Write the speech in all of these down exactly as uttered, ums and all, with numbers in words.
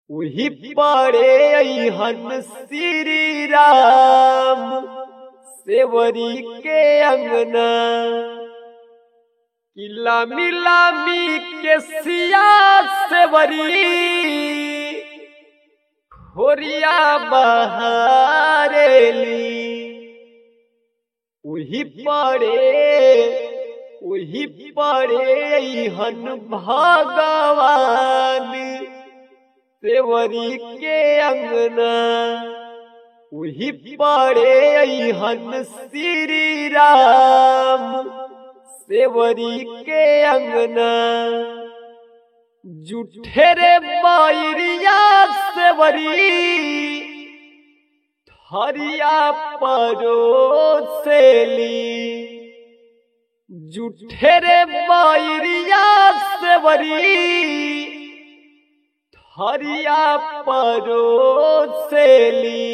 उही पड़े अइहन श्री राम सेवरी के अंगना। कि लामी लामी के सिया सेवरी खोरिया बहारेली। उही पड़े उही पड़े अइहन भगवान सेवरी के अंगना। उही पड़े अइहन श्री राम सेवरी के अंगना। जुठे रे बैरिया सेवरी थरिया परोसेली। जुठे रे बैरिया सेवरी थरिया परोसेली।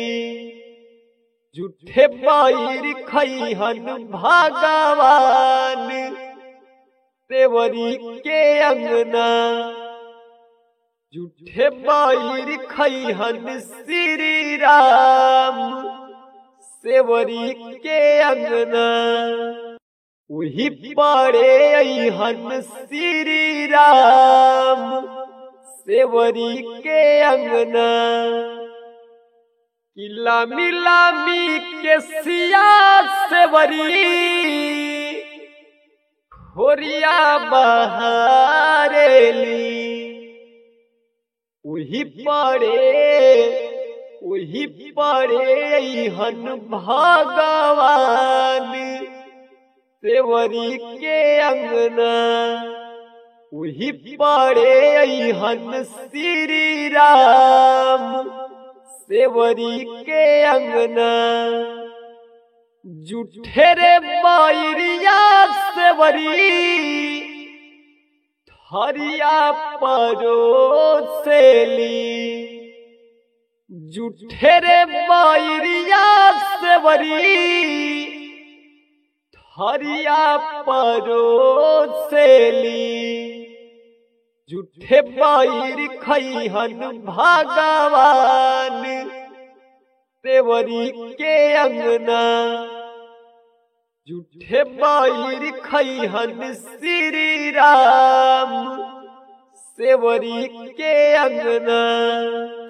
जुठे बैर खइहन भगवान सेवरी के अंगना। जुठे बैर खइहन श्री राम सेवरी के अंगना। उही पड़े अइहन श्री राम सेवरी के अंगना। कि लामी लामी के सिया सेवरी खोरिया बहारेली। उही पड़े उही पड़े अइहन भगवान सेवरी के अंगना। उही पड़े अइहन श्री राम सेवरी के अंगना। जुठे रे बैरिया सेवरी थरिया परोसेली। जुठे रे बैरिया सेवरी थरिया परोसेली। जुठे बैर खइहन भगवान सेवरी के अंगना। जुठे बैर खइहन श्री राम सेवरी के अंगना।